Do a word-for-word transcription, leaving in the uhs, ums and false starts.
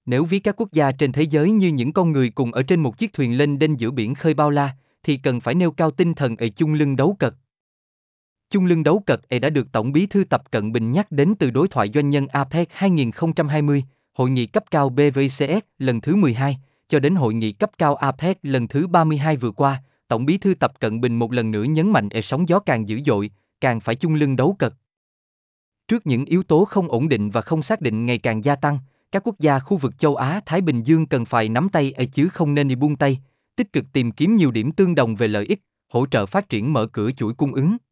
Nếu ví các quốc gia trên thế giới như những con người cùng ở trên một chiếc thuyền lênh đênh giữa biển khơi bao la, thì cần phải nêu cao tinh thần ở chung lưng đấu cật. Chung lưng đấu cật đã được Tổng bí thư Tập Cận Bình nhắc đến từ đối thoại doanh nhân a pếc hai không hai không, hội nghị cấp cao bê vê xê ét lần thứ mười hai, cho đến hội nghị cấp cao a pếc lần thứ ba mươi hai vừa qua. Tổng bí thư Tập Cận Bình một lần nữa nhấn mạnh ở sóng gió càng dữ dội, càng phải chung lưng đấu cật. Trước những yếu tố không ổn định và không xác định ngày càng gia tăng, các quốc gia khu vực châu Á-Thái Bình Dương cần phải nắm tay ở chứ không nên đi buông tay, tích cực tìm kiếm nhiều điểm tương đồng về lợi ích, hỗ trợ phát triển mở cửa chuỗi cung ứng.